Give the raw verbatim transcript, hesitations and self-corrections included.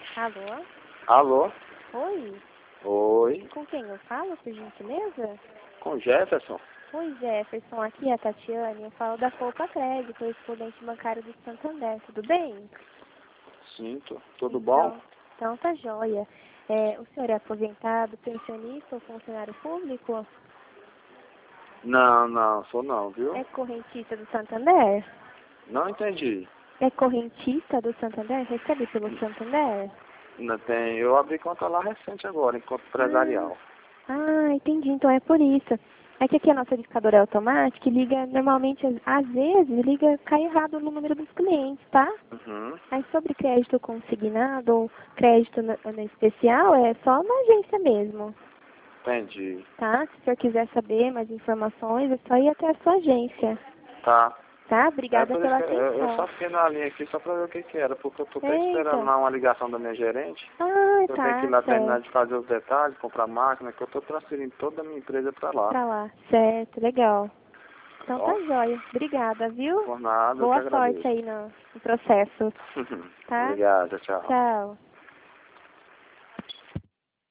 Alô? Alô? Oi? Oi? Com quem eu falo, por gentileza? Com Jefferson? Oi, Jefferson. Aqui é a Tatiane. Eu falo da Poupa Crédito, correspondente bancário do Santander. Tudo bem? Sinto. Tudo Então, bom? então tá joia. É, o senhor é aposentado, pensionista ou funcionário público? Não, não, sou não, viu? É correntista do Santander? Não entendi. É correntista do Santander? Recebe pelo Santander? Não tem. Eu abri conta lá recente agora, em conta empresarial. Ah, ah, entendi. Então é por isso. É que aqui a nossa verificadora é automática e liga normalmente, às vezes, liga, cai errado no número dos clientes, tá? Uhum. Aí sobre crédito consignado ou crédito no, no especial, é só na agência mesmo, Entendi. tá? Se o senhor quiser saber mais informações, é só ir até a sua agência, Tá. tá? É Obrigada por isso pela que eu, eu só atenção. fiquei na linha aqui só pra ver o que que era, porque eu tô até esperando Eita. lá uma ligação da minha gerente. Ah, Eu tenho que ir tá, lá terminar certo. de fazer os detalhes, comprar máquina, que eu tô transferindo toda a minha empresa pra lá. Pra lá, certo, legal. Tá Então tá bom? joia. Obrigada, viu? Por nada, eu que Boa sorte agradeço. aí no, no processo, tá? Obrigado, tchau. Tchau.